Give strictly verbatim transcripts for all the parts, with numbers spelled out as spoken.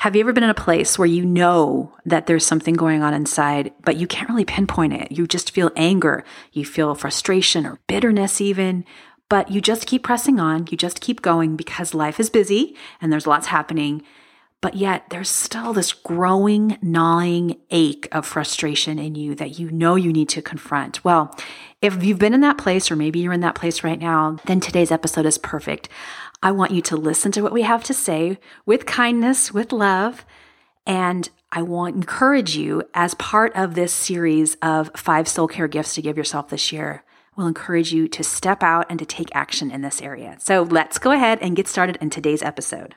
Have you ever been in a place where you know that there's something going on inside, but you can't really pinpoint it? You just feel anger, you feel frustration or bitterness even, but you just keep pressing on, you just keep going because life is busy and there's lots happening, but yet there's still this growing, gnawing ache of frustration in you that you know you need to confront. Well, if you've been in that place, or maybe you're in that place right now, then today's episode is perfect. I want you to listen to what we have to say with kindness, with love, and I want to encourage you as part of this series of five soul care gifts to give yourself this year. We'll encourage you to step out and to take action in this area. So let's go ahead and get started in today's episode.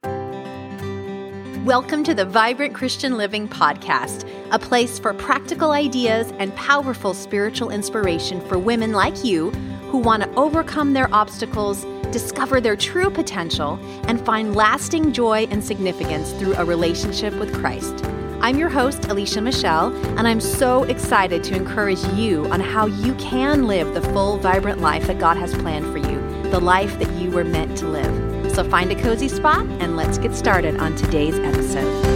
Welcome to the Vibrant Christian Living Podcast, a place for practical ideas and powerful spiritual inspiration for women like you who want to overcome their obstacles, discover their true potential, and find lasting joy and significance through a relationship with Christ. I'm your host, Alicia Michelle, and I'm so excited to encourage you on how you can live the full, vibrant life that God has planned for you, the life that you were meant to live. So find a cozy spot and let's get started on today's episode.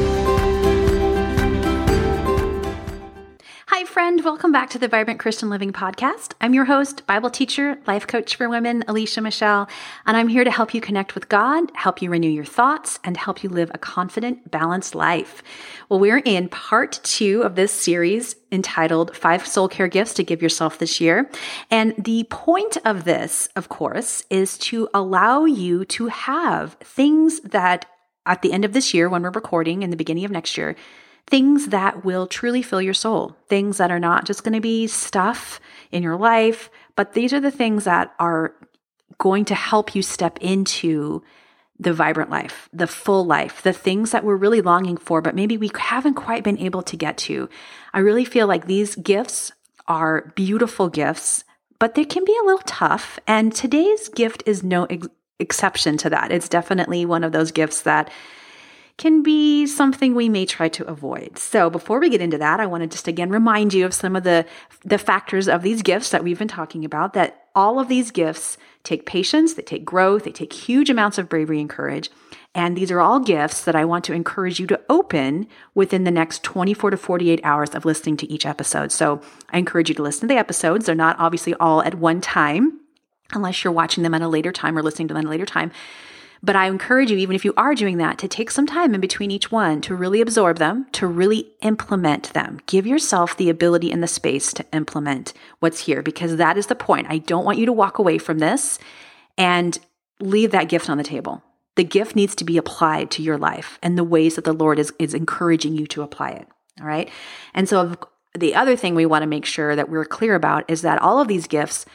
Hi, friend. Welcome back to the Vibrant Christian Living Podcast. I'm your host, Bible teacher, life coach for women, Alicia Michelle, and I'm here to help you connect with God, help you renew your thoughts, and help you live a confident, balanced life. Well, we're in part two of this series entitled Five Soul Care Gifts to Give Yourself This Year. And the point of this, of course, is to allow you to have things that at the end of this year, when we're recording in the beginning of next year, things that will truly fill your soul, things that are not just going to be stuff in your life, but these are the things that are going to help you step into the vibrant life, the full life, the things that we're really longing for, but maybe we haven't quite been able to get to. I really feel like these gifts are beautiful gifts, but they can be a little tough. And today's gift is no ex- exception to that. It's definitely one of those gifts that can be something we may try to avoid. So before we get into that, I want to just again remind you of some of the, the factors of these gifts that we've been talking about, that all of these gifts take patience, they take growth, they take huge amounts of bravery and courage. And these are all gifts that I want to encourage you to open within the next twenty-four to forty-eight hours of listening to each episode. So I encourage you to listen to the episodes. They're not obviously all at one time, unless you're watching them at a later time or listening to them at a later time. But I encourage you, even if you are doing that, to take some time in between each one to really absorb them, to really implement them. Give yourself the ability and the space to implement what's here, because that is the point. I don't want you to walk away from this and leave that gift on the table. The gift needs to be applied to your life and the ways that the Lord is, is encouraging you to apply it. All right. And so the other thing we want to make sure that we're clear about is that all of these gifts,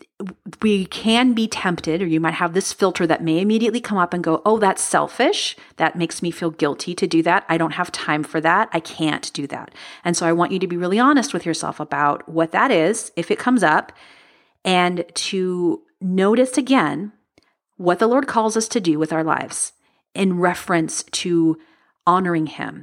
we can be tempted, or you might have this filter that may immediately come up and go, oh, that's selfish. That makes me feel guilty to do that. I don't have time for that. I can't do that. And so I want you to be really honest with yourself about what that is, if it comes up, and to notice again what the Lord calls us to do with our lives in reference to honoring Him.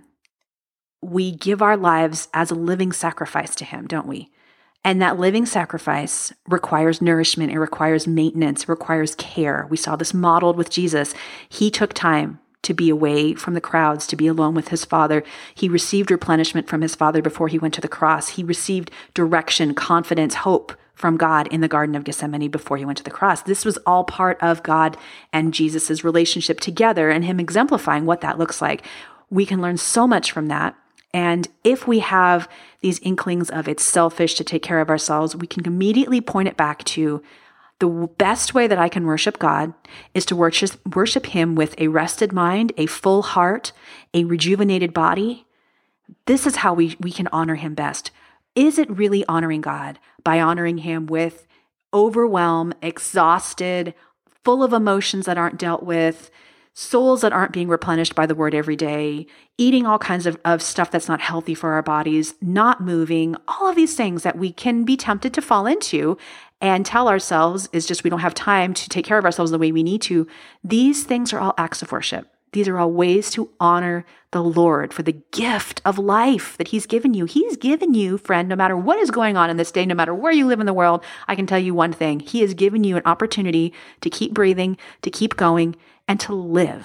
We give our lives as a living sacrifice to Him, don't we? And that living sacrifice requires nourishment. It requires maintenance. It requires care. We saw this modeled with Jesus. He took time to be away from the crowds, to be alone with His Father. He received replenishment from His Father before He went to the cross. He received direction, confidence, hope from God in the Garden of Gethsemane before He went to the cross. This was all part of God and Jesus' relationship together and Him exemplifying what that looks like. We can learn so much from that. And if we have these inklings of it's selfish to take care of ourselves, we can immediately point it back to the best way that I can worship God is to worship, worship Him with a rested mind, a full heart, a rejuvenated body. This is how we, we can honor Him best. Is it really honoring God by honoring Him with overwhelmed, exhausted, full of emotions that aren't dealt with, souls that aren't being replenished by the Word every day, eating all kinds of, of stuff that's not healthy for our bodies, not moving, all of these things that we can be tempted to fall into and tell ourselves is just we don't have time to take care of ourselves the way we need to. These things are all acts of worship. These are all ways to honor the Lord for the gift of life that He's given you. He's given you, friend, no matter what is going on in this day, no matter where you live in the world, I can tell you one thing. He has given you an opportunity to keep breathing, to keep going, and to live.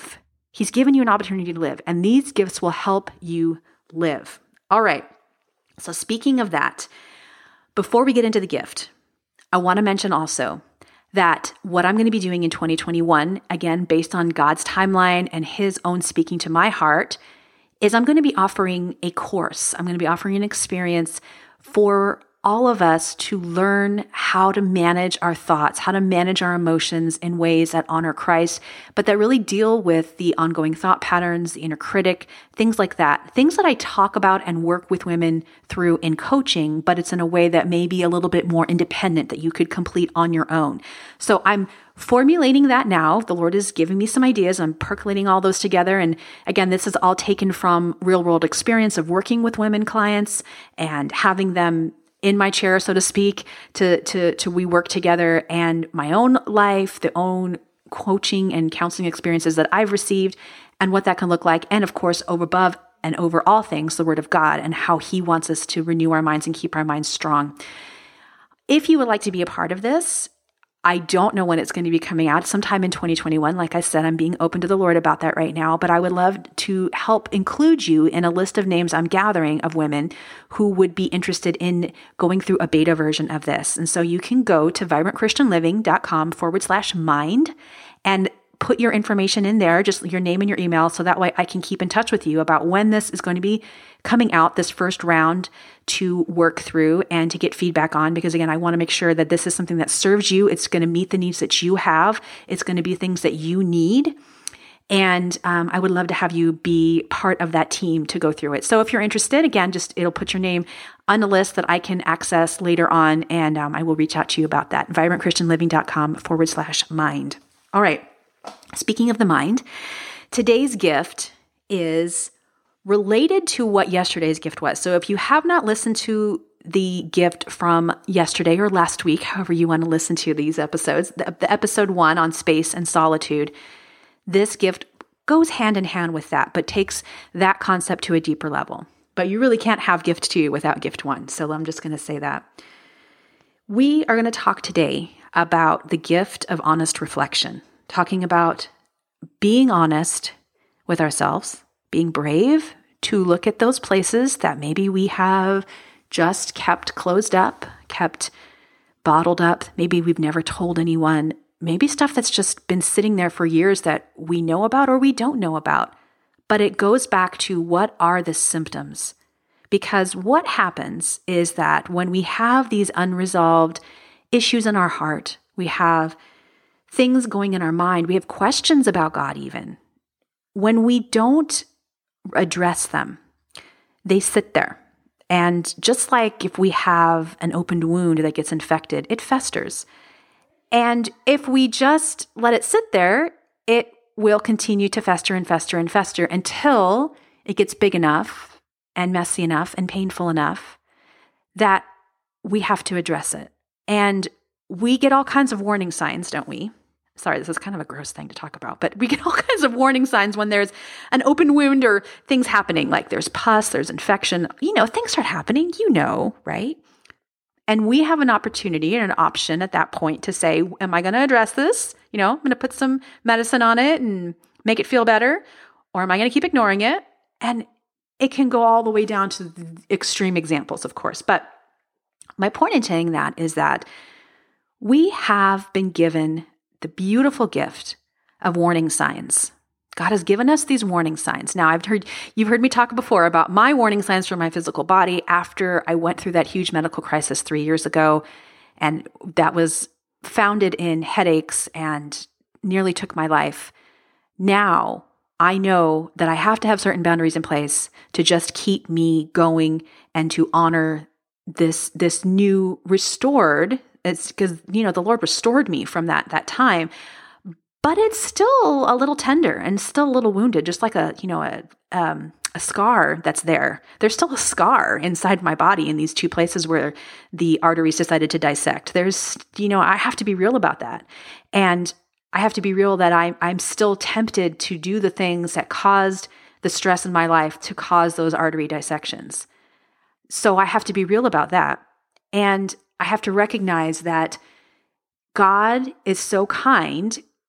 He's given you an opportunity to live, and these gifts will help you live. All right. So speaking of that, before we get into the gift, I want to mention also that what I'm going to be doing in twenty twenty-one, again, based on God's timeline and his own speaking to my heart, is I'm going to be offering a course. I'm going to be offering an experience for all of us to learn how to manage our thoughts, how to manage our emotions in ways that honor Christ, but that really deal with the ongoing thought patterns, the inner critic, things like that. Things that I talk about and work with women through in coaching, but it's in a way that may be a little bit more independent that you could complete on your own. So I'm formulating that now. The Lord is giving me some ideas. I'm percolating all those together. And again, this is all taken from real world experience of working with women clients and having them in my chair, so to speak, to, to, to we work together, and my own life, the own coaching and counseling experiences that I've received and what that can look like. And of course, over above and over all things, the Word of God and how he wants us to renew our minds and keep our minds strong. If you would like to be a part of this, I don't know when it's going to be coming out, sometime in twenty twenty-one. Like I said, I'm being open to the Lord about that right now, but I would love to help include you in a list of names I'm gathering of women who would be interested in going through a beta version of this. And so you can go to vibrantchristianliving.com forward slash mind and put your information in there, just your name and your email, so that way I can keep in touch with you about when this is going to be coming out, this first round to work through and to get feedback on. Because again, I want to make sure that this is something that serves you. It's going to meet the needs that you have. It's going to be things that you need. And um, I would love to have you be part of that team to go through it. So if you're interested, again, just it'll put your name on a list that I can access later on, and um, I will reach out to you about that. vibrantchristianliving.com forward slash mind. All right. Speaking of the mind, today's gift is related to what yesterday's gift was. So if you have not listened to the gift from yesterday or last week, however you want to listen to these episodes, the, the episode one on space and solitude, this gift goes hand in hand with that, but takes that concept to a deeper level. But you really can't have gift two without gift one. So I'm just going to say that. We are going to talk today about the gift of honest reflection, talking about being honest with ourselves, being brave to look at those places that maybe we have just kept closed up, kept bottled up. Maybe we've never told anyone. Maybe stuff that's just been sitting there for years that we know about or we don't know about. But it goes back to what are the symptoms? Because what happens is that when we have these unresolved issues in our heart, we have things going in our mind, we have questions about God even. When we don't address them, they sit there. And just like if we have an opened wound that gets infected, it festers. And if we just let it sit there, it will continue to fester and fester and fester until it gets big enough and messy enough and painful enough that we have to address it. And we get all kinds of warning signs, don't we? Sorry, this is kind of a gross thing to talk about, but we get all kinds of warning signs when there's an open wound or things happening, like there's pus, there's infection, you know, things start happening, you know, right? And we have an opportunity and an option at that point to say, am I going to address this? You know, I'm going to put some medicine on it and make it feel better, or am I going to keep ignoring it? And it can go all the way down to the extreme examples, of course. But my point in saying that is that we have been given the beautiful gift of warning signs. God has given us these warning signs. Now, I've heard you've heard me talk before about my warning signs for my physical body after I went through that huge medical crisis three years ago, and that was founded in headaches and nearly took my life. Now, I know that I have to have certain boundaries in place to just keep me going and to honor this this new restored. It's because, you know, the Lord restored me from that that time, but it's still a little tender and still a little wounded, just like a, you know, a um, a scar that's there. There's still a scar inside my body in these two places where the arteries decided to dissect. There's, you know, I have to be real about that. And I have to be real that I, I'm still tempted to do the things that caused the stress in my life to cause those artery dissections. So I have to be real about that. And I have to recognize that God is so kind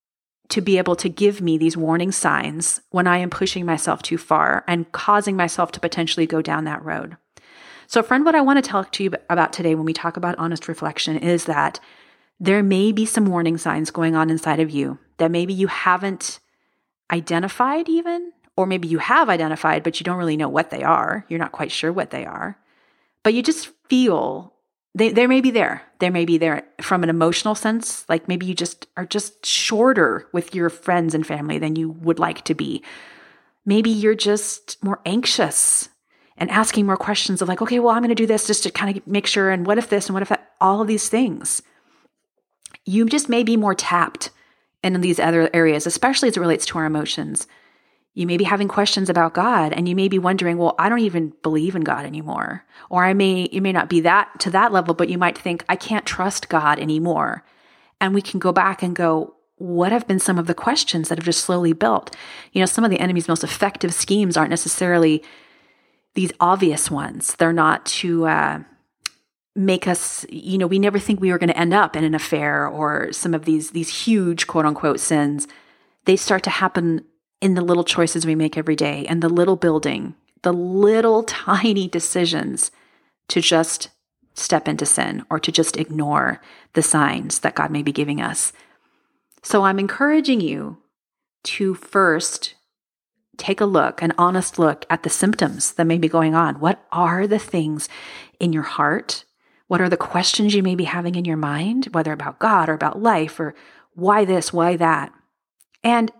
to be able to give me these warning signs when I am pushing myself too far and causing myself to potentially go down that road. So friend, what I want to talk to you about today when we talk about honest reflection is that there may be some warning signs going on inside of you that maybe you haven't identified even, or maybe you have identified, but you don't really know what they are. You're not quite sure what they are, but you just feel they, they may be there. They may be there from an emotional sense. Like maybe you just are just shorter with your friends and family than you would like to be. Maybe you're just more anxious and asking more questions of like, okay, well, I'm going to do this just to kind of make sure. And what if this and what if that, all of these things. You just may be more tapped in these other areas, especially as it relates to our emotions. You may be having questions about God and you may be wondering, well, I don't even believe in God anymore. Or I may, you may not be that to that level, but you might think, I can't trust God anymore. And we can go back and go, what have been some of the questions that have just slowly built? You know, some of the enemy's most effective schemes aren't necessarily these obvious ones. They're not to uh, make us, you know, we never think we were going to end up in an affair or some of these, these huge quote unquote sins. They start to happen in the little choices we make every day and the little building, the little tiny decisions to just step into sin or to just ignore the signs that God may be giving us. So I'm encouraging you to first take a look, an honest look at the symptoms that may be going on. What are the things in your heart? What are the questions you may be having in your mind, whether about God or about life or why this, why that? And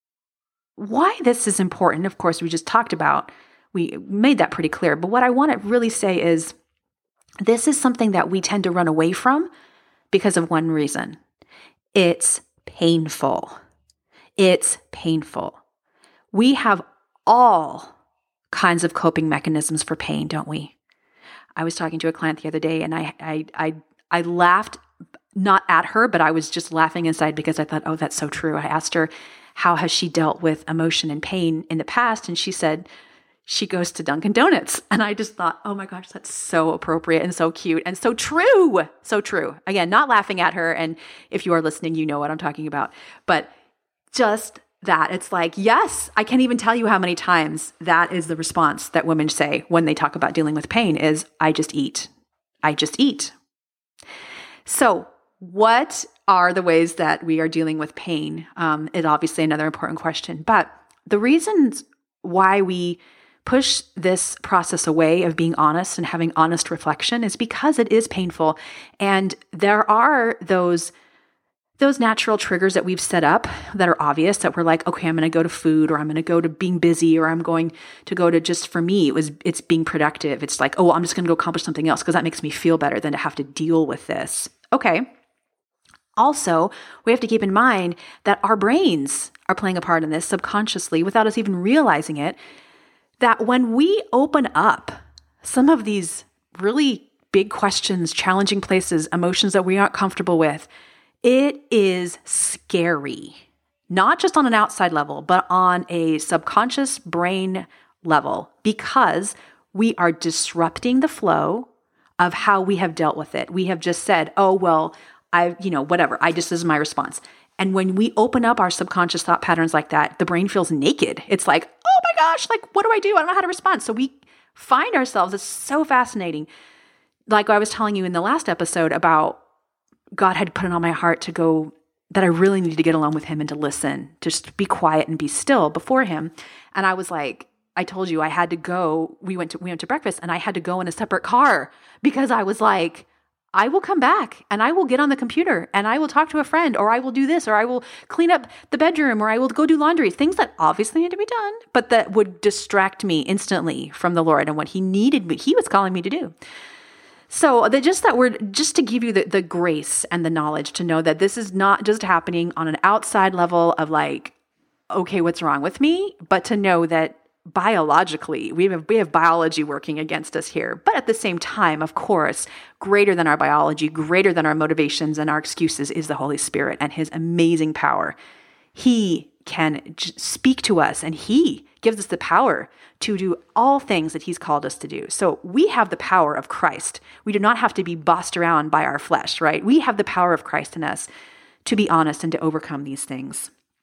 why this is important, of course, we just talked about, we made that pretty clear. But what I want to really say is this is something that we tend to run away from because of one reason. It's painful. It's painful. We have all kinds of coping mechanisms for pain, don't we? I was talking to a client the other day and I I I, I laughed, not at her, but I was just laughing inside because I thought, oh, that's so true. I asked her, how has she dealt with emotion and pain in the past? And she said, she goes to Dunkin' Donuts. And I just thought, oh my gosh, that's so appropriate and so cute and so true. So true. Again, not laughing at her. And if you are listening, you know what I'm talking about. But just that, it's like, yes, I can't even tell you how many times that is the response that women say when they talk about dealing with pain is, I just eat. I just eat. So what are the ways that we are dealing with pain? Um, is obviously another important question. But the reasons why we push this process away of being honest and having honest reflection is because it is painful. And there are those, those natural triggers that we've set up that are obvious, that we're like, okay, I'm going to go to food, or I'm going to go to being busy, or I'm going to go to, just for me, it was, it's being productive. It's like, oh, I'm just going to go accomplish something else because that makes me feel better than to have to deal with this. Okay. Also, we have to keep in mind that our brains are playing a part in this subconsciously without us even realizing it, that when we open up some of these really big questions, challenging places, emotions that we aren't comfortable with, it is scary, not just on an outside level, but on a subconscious brain level, because we are disrupting the flow of how we have dealt with it. We have just said, oh, well, I, you know, whatever, I just, this is my response. And when we open up our subconscious thought patterns like that, the brain feels naked. It's like, oh my gosh, like, what do I do? I don't know how to respond. So we find ourselves, it's so fascinating. Like I was telling you in the last episode about God had put it on my heart to go, that I really needed to get alone with him and to listen, just be quiet and be still before him. And I was like, I told you I had to go, we went to, we went to breakfast and I had to go in a separate car because I was like, I will come back and I will get on the computer and I will talk to a friend, or I will do this, or I will clean up the bedroom, or I will go do laundry, things that obviously need to be done, but that would distract me instantly from the Lord and what he needed me, he was calling me to do. So that just that word, just to give you the, the grace and the knowledge to know that this is not just happening on an outside level of like, okay, what's wrong with me? But to know that biologically, we have we have biology working against us here. But at the same time, of course, greater than our biology, greater than our motivations and our excuses is the Holy Spirit and his amazing power. He can j- speak to us, and he gives us the power to do all things that he's called us to do. So we have the power of Christ. We do not have to be bossed around by our flesh, right? We have the power of Christ in us to be honest and to overcome these things.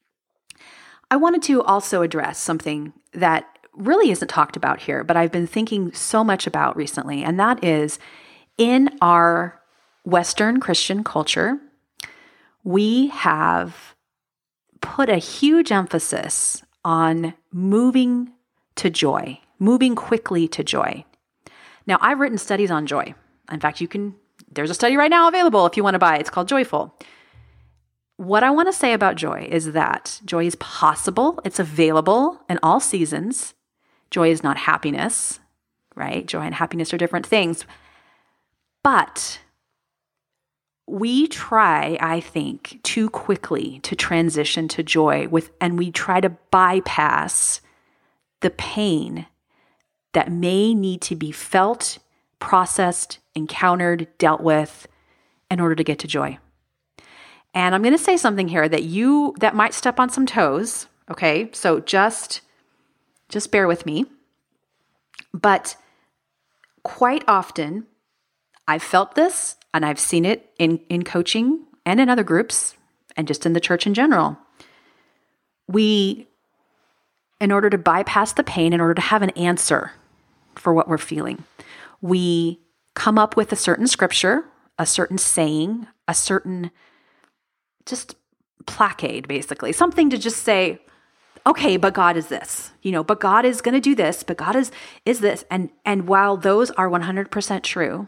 I wanted to also address something that really isn't talked about here, but I've been thinking so much about recently, and that is in our Western Christian culture, we have put a huge emphasis on moving to joy, moving quickly to joy. Now, I've written studies on joy. In fact, you can, there's a study right now available if you want to buy it. It's called Joyful. What I want to say about joy is that joy is possible. It's available in all seasons. Joy is not happiness, right? Joy and happiness are different things. But we try, I think, too quickly to transition to joy with, and we try to bypass the pain that may need to be felt, processed, encountered, dealt with in order to get to joy. And I'm going to say something here that you that might step on some toes, okay? So just just bear with me. But quite often I've felt this and I've seen it in in coaching and in other groups and just in the church in general. We, in order to bypass the pain, in order to have an answer for what we're feeling, we come up with a certain scripture, a certain saying, a certain just placade, basically, something to just say, okay, but God is this, you know, but God is going to do this, but God is is this. And, and while those are one hundred percent true,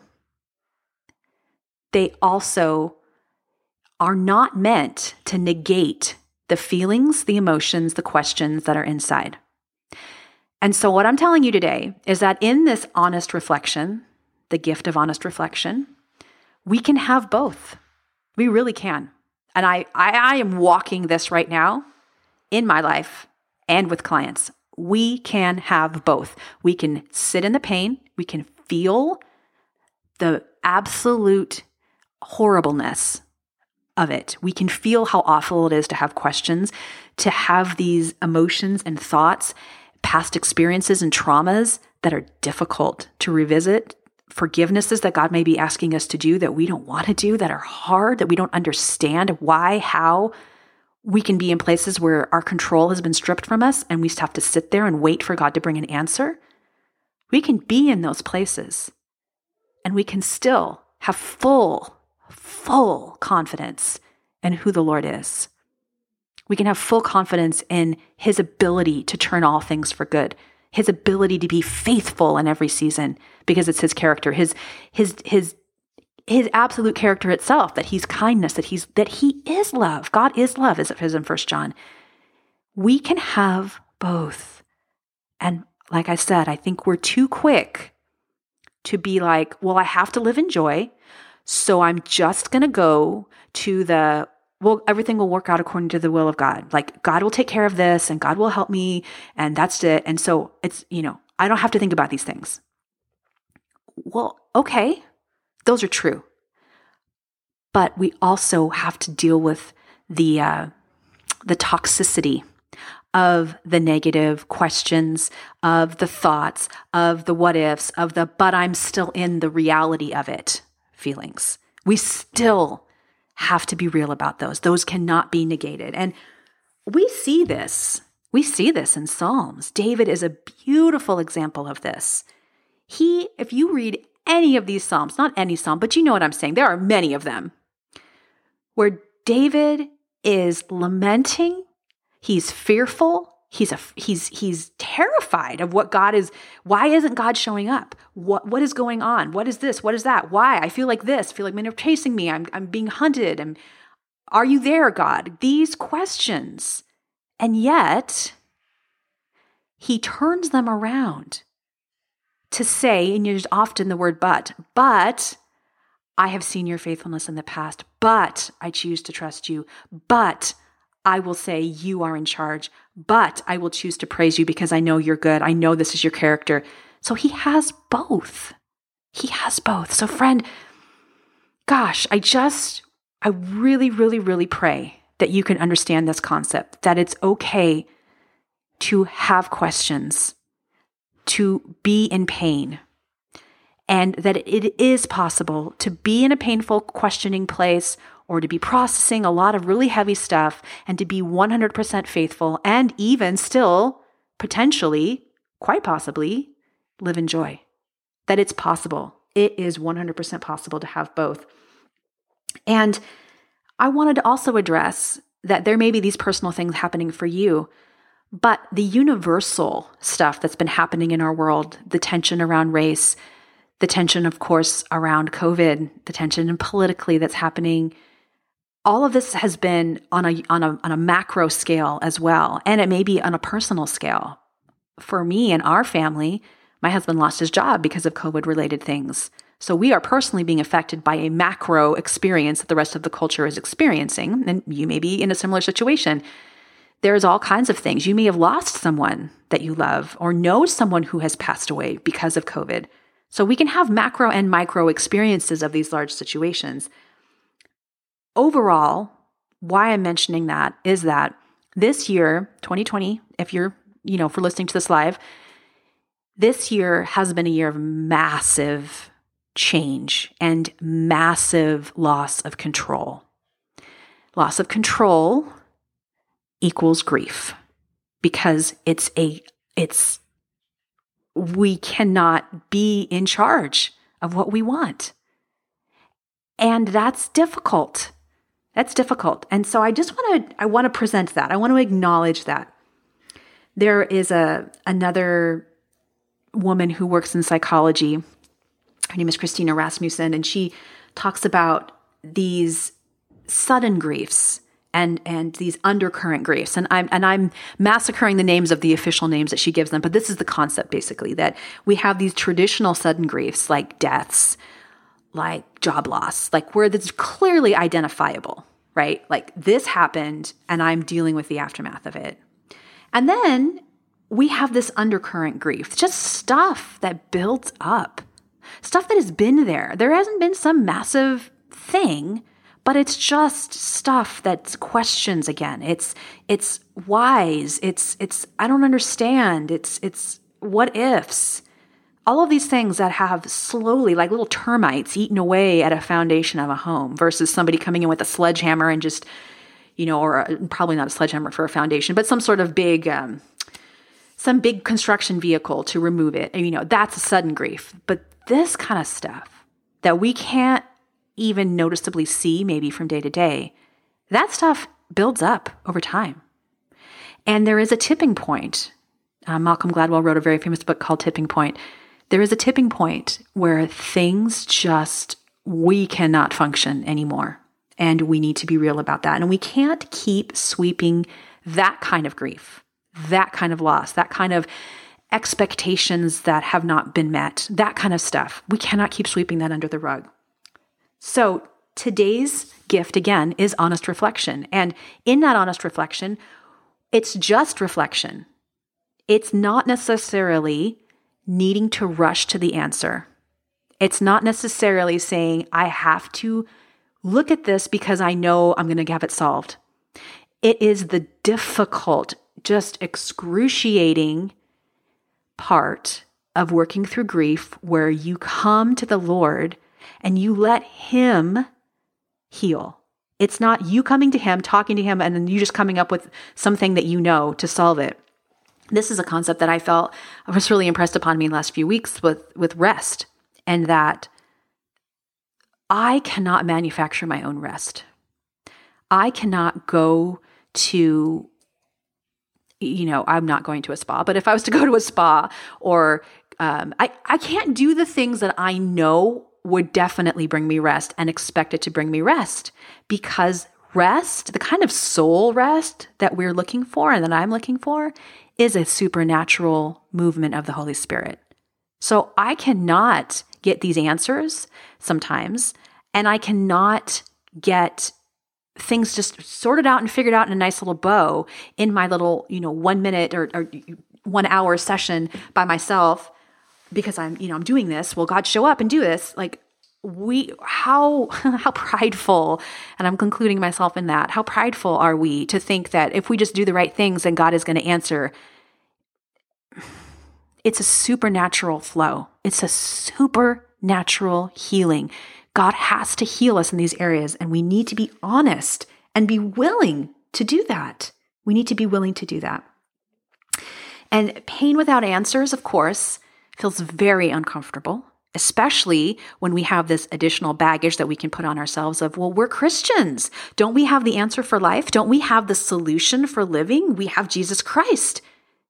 they also are not meant to negate the feelings, the emotions, the questions that are inside. And so what I'm telling you today is that in this honest reflection, the gift of honest reflection, we can have both. We really can. And I, I, I am walking this right now in my life and with clients. We can have both. We can sit in the pain. We can feel the absolute horribleness of it. We can feel how awful it is to have questions, to have these emotions and thoughts, past experiences and traumas that are difficult to revisit, forgivenesses that God may be asking us to do that we don't want to do, that are hard, that we don't understand why, how. We can be in places where our control has been stripped from us and we just have to sit there and wait for God to bring an answer. We can be in those places and we can still have full, full confidence in who the Lord is. We can have full confidence in His ability to turn all things for good, His ability to be faithful in every season because it's His character, His His His His absolute character itself, that He's kindness, that He's that He is love. God is love, as it says in First John. We can have both. And like I said, I think we're too quick to be like, well, I have to live in joy, so I'm just going to go to the, well, everything will work out according to the will of God. Like, God will take care of this and God will help me and that's it. And so it's, you know, I don't have to think about these things. Well, okay, those are true. But we also have to deal with the uh, the toxicity of the negative questions, of the thoughts, of the what ifs, of the but I'm still in the reality of it feelings. We still have to be real about those. Those cannot be negated. And we see this. We see this in Psalms. David is a beautiful example of this. He, if you read any of these Psalms, not any Psalm, but you know what I'm saying, there are many of them, where David is lamenting, he's fearful, he's a, he's he's terrified of what God is. Why isn't God showing up? What what is going on? What is this? What is that? Why? I feel like this. I feel like men are chasing me. I'm I'm being hunted. And are you there, God? These questions. And yet, he turns them around to say, and there's often the word but, but I have seen your faithfulness in the past, but I choose to trust you, but I will say you are in charge, but I will choose to praise you because I know you're good. I know this is your character. So he has both. He has both. So friend, gosh, I just, I really, really, really pray that you can understand this concept, that it's okay to have questions, to be in pain, and that it is possible to be in a painful, questioning place or to be processing a lot of really heavy stuff and to be one hundred percent faithful and even still potentially, quite possibly, live in joy. That it's possible. It is one hundred percent possible to have both. And I wanted to also address that there may be these personal things happening for you, but the universal stuff that's been happening in our world, the tension around race, the tension, of course, around COVID, the tension politically that's happening, all of this has been on a on a on a macro scale as well, and it may be on a personal scale. For me and our family, my husband lost his job because of COVID-related things. So we are personally being affected by a macro experience that the rest of the culture is experiencing, and you may be in a similar situation. There's all kinds of things. You may have lost someone that you love or know someone who has passed away because of COVID. So we can have macro and micro experiences of these large situations. Overall, why I'm mentioning that is that this year, twenty twenty, if you're, you know, for listening to this live, this year has been a year of massive change and massive loss of control. Loss of control equals grief because it's a, it's, we cannot be in charge of what we want. And that's difficult. That's difficult. And so I just want to, I want to present that. I want to acknowledge that. There is a, another woman who works in psychology. Her name is Christina Rasmussen, and she talks about these sudden griefs and and these undercurrent griefs. And I'm and I'm massacring the names of the official names that she gives them, but this is the concept basically, that we have these traditional sudden griefs like deaths, like job loss, like where that's clearly identifiable, right? Like this happened and I'm dealing with the aftermath of it. And then we have this undercurrent grief, just stuff that builds up. Stuff that has been there. There hasn't been some massive thing, but it's just stuff that's questions again. It's it's whys. It's it's I don't understand. It's it's what ifs. All of these things that have slowly, like little termites, eaten away at a foundation of a home versus somebody coming in with a sledgehammer and just, you know, or a, probably not a sledgehammer for a foundation, but some sort of big, um, some big construction vehicle to remove it. And, you know, that's a sudden grief. But this kind of stuff that we can't even noticeably see maybe from day to day, that stuff builds up over time. And there is a tipping point. Uh, Malcolm Gladwell wrote a very famous book called Tipping Point. There is a tipping point where things just, we cannot function anymore. And we need to be real about that. And we can't keep sweeping that kind of grief, that kind of loss, that kind of expectations that have not been met, that kind of stuff. We cannot keep sweeping that under the rug. So today's gift, again, is honest reflection. And in that honest reflection, it's just reflection. It's not necessarily needing to rush to the answer. It's not necessarily saying, I have to look at this because I know I'm going to have it solved. It is the difficult, just excruciating part of working through grief where you come to the Lord and you let Him heal. It's not you coming to Him, talking to Him, and then you just coming up with something that you know to solve it. This is a concept that I felt was really impressed upon me in the last few weeks with, with rest, and that I cannot manufacture my own rest. I cannot go to, you know, I'm not going to a spa, but if I was to go to a spa or um, I, I can't do the things that I know would definitely bring me rest and expect it to bring me rest, because rest, the kind of soul rest that we're looking for and that I'm looking for, is a supernatural movement of the Holy Spirit. So I cannot get these answers sometimes, and I cannot get things just sorted out and figured out in a nice little bow in my little, you know, one minute or, or one hour session by myself because I'm, you know, I'm doing this. Will God show up and do this? Like we, how, how prideful, and I'm concluding myself in that, how prideful are we to think that if we just do the right things, then God is going to answer. It's a supernatural flow. It's a supernatural healing. God has to heal us in these areas, and we need to be honest and be willing to do that. We need to be willing to do that. And pain without answers, of course, feels very uncomfortable, especially when we have this additional baggage that we can put on ourselves of, well, we're Christians. Don't we have the answer for life? Don't we have the solution for living? We have Jesus Christ.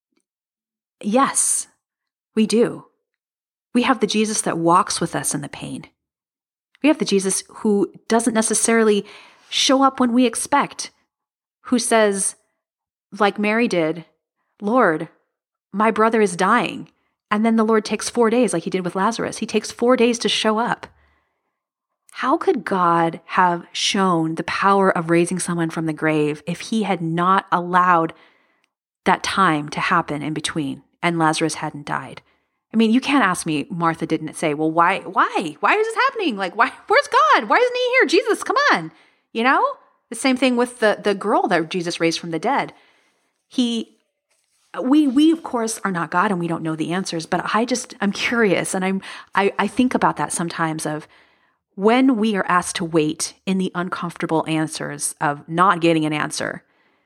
Yes, we do. We have the Jesus that walks with us in the pain. We have the Jesus who doesn't necessarily show up when we expect, who says, like Mary did, Lord, my brother is dying. And then the Lord takes four days like he did with Lazarus. He takes four days to show up. How could God have shown the power of raising someone from the grave if he had not allowed that time to happen in between and Lazarus hadn't died? I mean, you can't ask me, Martha didn't say, well, why, why, why is this happening? Like, why, where's God? Why isn't he here? Jesus, come on. You know, the same thing with the, the girl that Jesus raised from the dead. He, we, we of course are not God and we don't know the answers, but I just, I'm curious. And I'm, I, I think about that sometimes of when we are asked to wait in the uncomfortable answers of not getting an answer,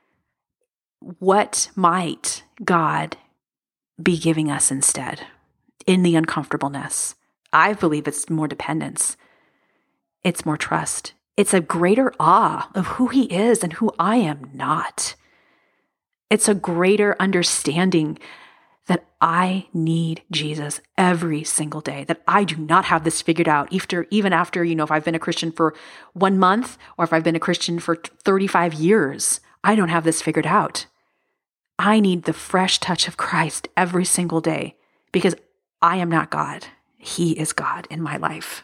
what might God be giving us instead? In the uncomfortableness, I believe it's more dependence. It's more trust. It's a greater awe of who he is and who I am not. It's a greater understanding that I need Jesus every single day, that I do not have this figured out. After, even after, you know, if I've been a Christian for one month or if I've been a Christian for thirty-five years, I don't have this figured out. I need the fresh touch of Christ every single day because I am not God. He is God in my life.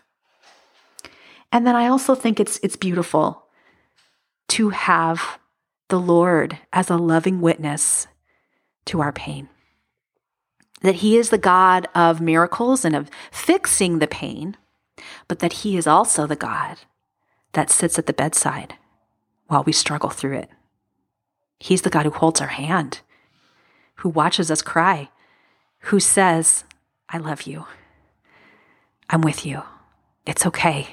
And then I also think it's it's beautiful to have the Lord as a loving witness to our pain. That he is the God of miracles and of fixing the pain, but that he is also the God that sits at the bedside while we struggle through it. He's the God who holds our hand, who watches us cry, who says, I love you. I'm with you. It's okay.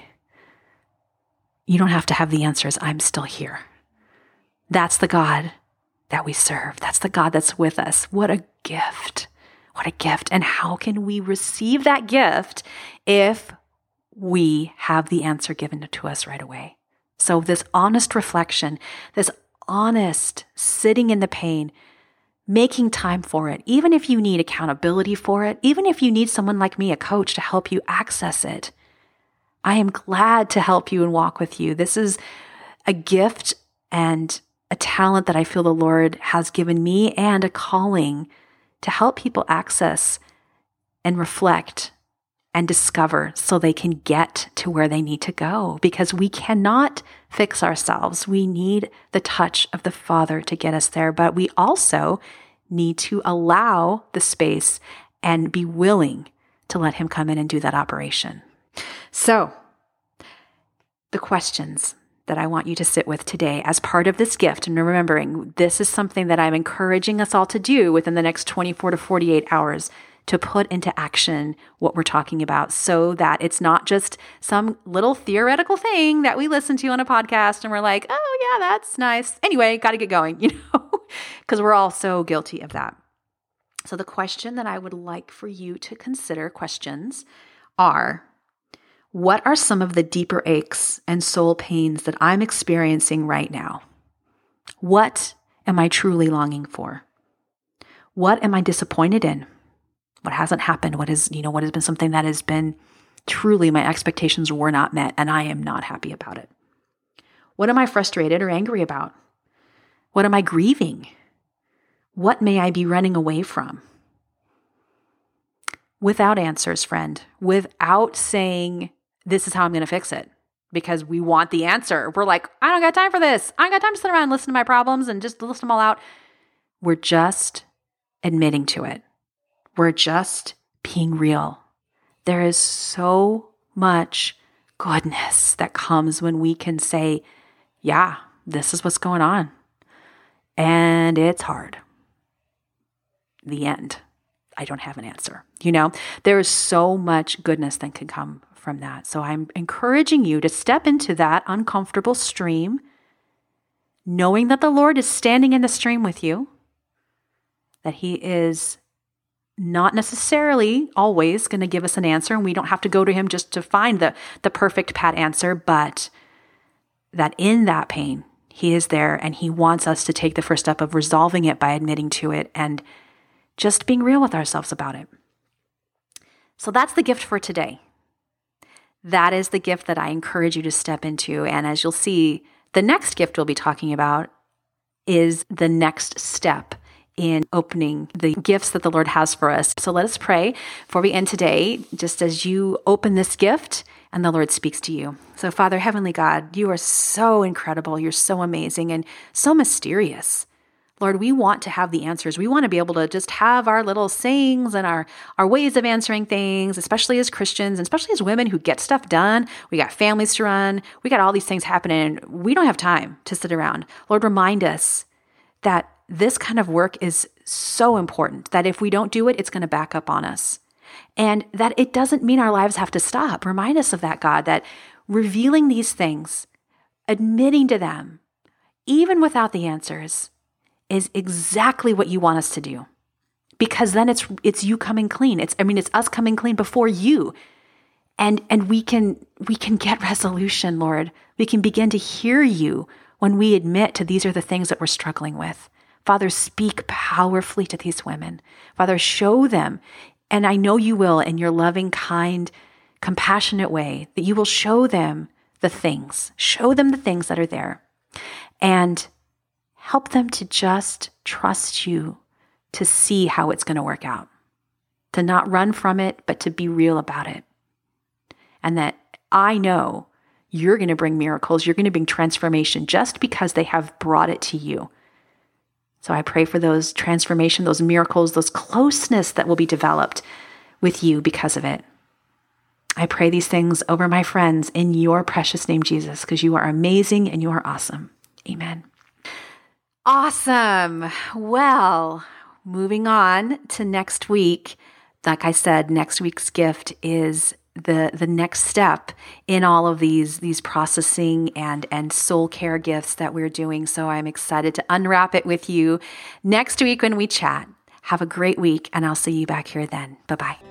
You don't have to have the answers. I'm still here. That's the God that we serve. That's the God that's with us. What a gift. What a gift. And how can we receive that gift if we have the answer given to us right away? So this honest reflection, this honest sitting in the pain, making time for it, even if you need accountability for it, even if you need someone like me, a coach, to help you access it. I am glad to help you and walk with you. This is a gift and a talent that I feel the Lord has given me and a calling to help people access and reflect and discover so they can get to where they need to go, because we cannot fix ourselves. We need the touch of the Father to get us there, but we also need to allow the space and be willing to let him come in and do that operation. So, the questions that I want you to sit with today as part of this gift, and remembering this is something that I'm encouraging us all to do within the next twenty-four to forty-eight hours, to put into action what we're talking about, so that it's not just some little theoretical thing that we listen to on a podcast and we're like, oh yeah, that's nice. Anyway, got to get going, you know, because we're all so guilty of that. So the question that I would like for you to consider questions are, what are some of the deeper aches and soul pains that I'm experiencing right now? What am I truly longing for? What am I disappointed in? What hasn't happened? What is, you know, what has been something that has been truly my expectations were not met and I am not happy about it? What am I frustrated or angry about? What am I grieving? What may I be running away from? Without answers, friend, without saying, this is how I'm going to fix it, because we want the answer. We're like, I don't got time for this. I don't got time to sit around and listen to my problems and just list them all out. We're just admitting to it. We're just being real. There is so much goodness that comes when we can say, yeah, this is what's going on. And it's hard. The end. I don't have an answer. You know, there is so much goodness that can come from that. So I'm encouraging you to step into that uncomfortable stream, knowing that the Lord is standing in the stream with you, that He is not necessarily always going to give us an answer, and we don't have to go to Him just to find the, the perfect pat answer, but that in that pain, He is there, and He wants us to take the first step of resolving it by admitting to it and just being real with ourselves about it. So that's the gift for today. That is the gift that I encourage you to step into. And as you'll see, the next gift we'll be talking about is the next step in opening the gifts that the Lord has for us. So let us pray before we end today, just as you open this gift and the Lord speaks to you. So Father, Heavenly God, you are so incredible. You're so amazing and so mysterious. Lord, we want to have the answers. We want to be able to just have our little sayings and our, our ways of answering things, especially as Christians, and especially as women who get stuff done. We got families to run. We got all these things happening. And we don't have time to sit around. Lord, remind us that this kind of work is so important, that if we don't do it, it's going to back up on us. And that it doesn't mean our lives have to stop. Remind us of that, God, that revealing these things, admitting to them, even without the answers, is exactly what you want us to do. Because then it's it's you coming clean. It's I mean it's us coming clean before you. And and we can we can get resolution, Lord. We can begin to hear you when we admit to these are the things that we're struggling with. Father, speak powerfully to these women. Father, show them, and I know you will in your loving, kind, compassionate way, that you will show them the things. Show them the things that are there. And help them to just trust you to see how it's going to work out, to not run from it, but to be real about it. And that I know you're going to bring miracles, you're going to bring transformation just because they have brought it to you. So I pray for those transformation, those miracles, those closeness that will be developed with you because of it. I pray these things over my friends in your precious name, Jesus, because you are amazing and you are awesome. Amen. Awesome. Well, moving on to next week. Like I said, next week's gift is the the next step in all of these these processing and and soul care gifts that we're doing. So I'm excited to unwrap it with you next week when we chat. Have a great week, and I'll see you back here then. Bye-bye.